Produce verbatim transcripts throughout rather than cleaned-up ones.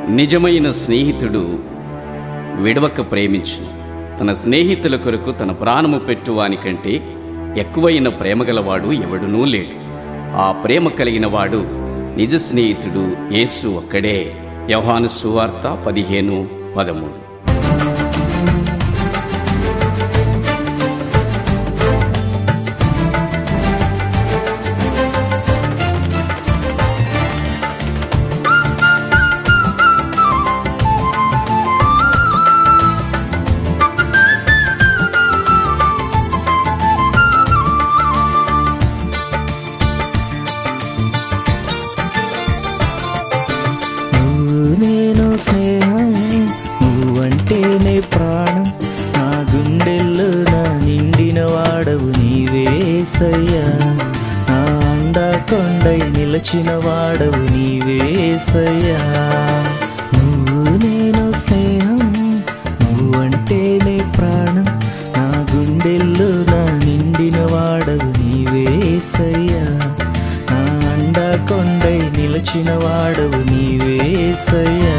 నిజమైన స్నేహితుడు విడవక ప్రేమించు. తన స్నేహితుల కొరకు తన ప్రాణము పెట్టువాని కంటే ఎక్కువైన ప్రేమ గలవాడు ఎవడునూ లేడు. ఆ ప్రేమ కలిగిన వాడు నిజ స్నేహితుడు యేసు ఒక్కడే. యోహాను సువార్త పదిహేను పదమూడు. నేను స్నేహం, నువ్వంటేనే ప్రాణం, నా గుండెల్లో నా నిండిన వాడవు నీవేసయ్యా. నా అండా కొండై నిలచిన వాడవు నీవేసయ్యా. నువ్వు నేను స్నేహం, నువ్వంటేనే ప్రాణం, నా గుండెల్లో నా నిండిన వాడవు నీవేసయ్యా. నా అండా కొండై నిలచిన వాడవు నీవేసయ్యా.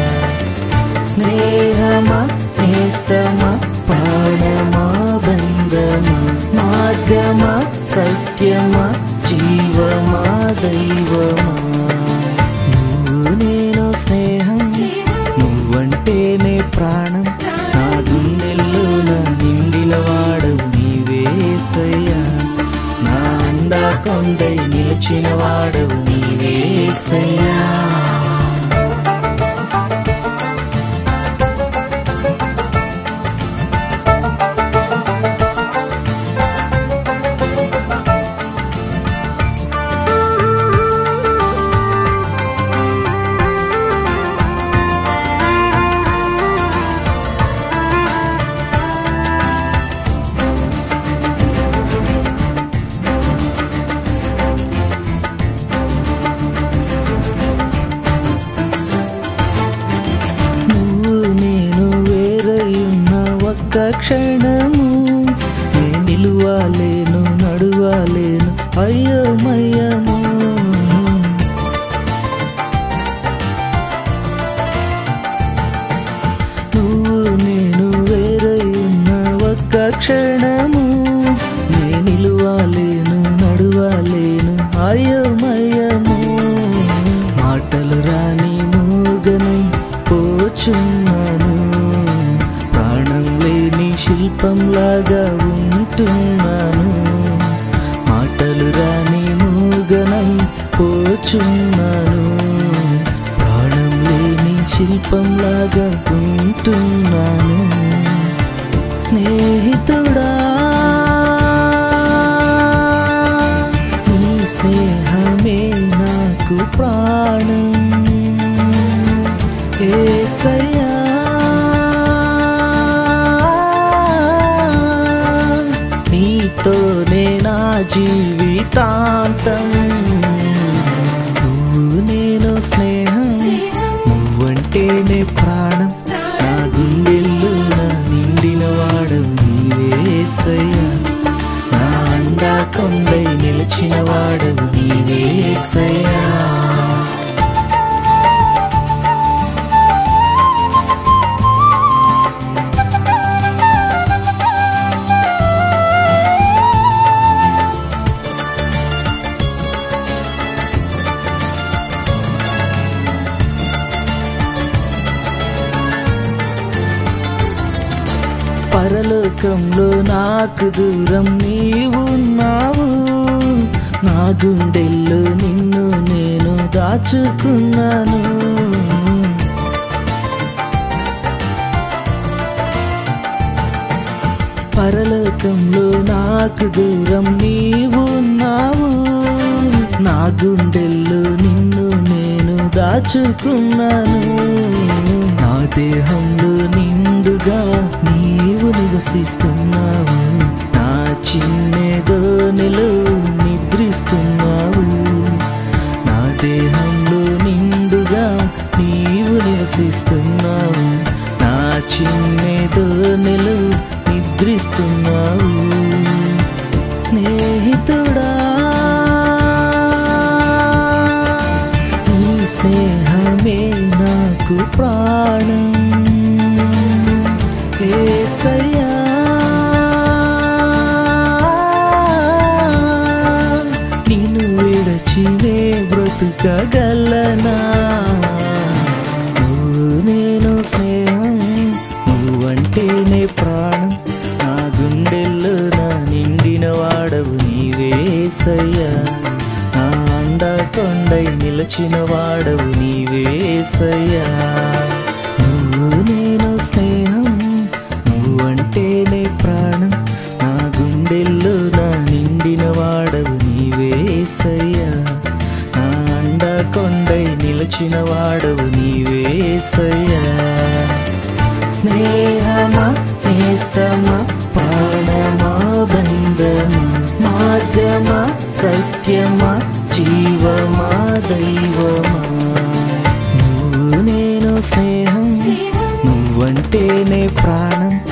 స్నేహమా, నేస్తమా, ప్రాణమా, బంధమా, మార్గమా, సత్యమా, జీవమా, దైవమా. నువ్వు నేను స్నేహం, నువ్వంటేనే ప్రాణం, నా గుండెల్లో నా నిండిన వాడవు నీవేసయ్యా. నా అండా కొండై నిలిచిన వాడవు నీవేసయ్యా. ఒక్క క్షణము నే నిలువాలేను, నడువాలేను, అయ్యోమయ్యము. నువ్వు నేను వేరై ఉన్న ఒక్క క్షణము నే నిలువాలేను, నడువాలేను, అయ్యోమయ్యము. మాటలు రాని మూగనై పోచున్నాను, ప్రాణం లేని శిల్పంలాగా ఉంటున్నాను. మాటలు రాని మూగనై పోచున్నాను, ప్రాణం లేని శిల్పంలాగా ఉంటున్నాను. స్నేహితుడా, నీ స్నేహమే నాకు ప్రాణం. యేసయ్యా, నీతోనే నా జీవితాంతం. నువ్వు నేను స్నేహం, నువ్వంటేనే ప్రాణం, నా గుండెల్లో నా నిండిన వాడవు నీవేసయ్యా. నా అండా కొండై నిలిచిన వాడవు నీవేసయ్యా. పరలోకంలో నాకు దూరం నీవున్నావు, నా గుండెల్లో నిన్ను నేను దాచుకున్నాను. పరలోకంలో నాకు దూరం నీవున్నావు, నా గుండెల్లో నిన్ను నేను దాచుకున్నాను. నా దేహంలో నిండుగా నీవు నివసిస్తున్నావు, నా చిన్నెదోనెలో నిద్రిస్తున్నావు. నా దేహంలో నిండుగా నీవు నివసిస్తున్నావు, నా చిన్నెదోనెలో నిద్రిస్తున్నావు. స్నేహితుడా, నీ స్నేహ స్నేహమే నాకు ప్రాణం యేసయ్యా నిన్ను విడచినే బ్రతుకగలనా నువ్వు నేను స్నేహం నువ్వంటేనే ప్రాణం నా గుండెల్లో నా నిండిన వాడవు నీవేసయ్యా నా అండ కొండై నిలచిన వాడవు నీవేసయ్యా నువ్వు నేను స్నేహం నువ్వంటేనే ప్రాణం నా గుండెల్లో నా నిండిన వాడవు నీవేసయ్యా నా అండ కొండై నిలచిన వాడవు నీవేసయ్యా స్నేహమా నేస్తమా ప్రాణమా బంధమా మార్గమా సత్యమా జీవమా దైవమా నువ్వు నేను స్నేహం నువ్వంటేనే ప్రాణం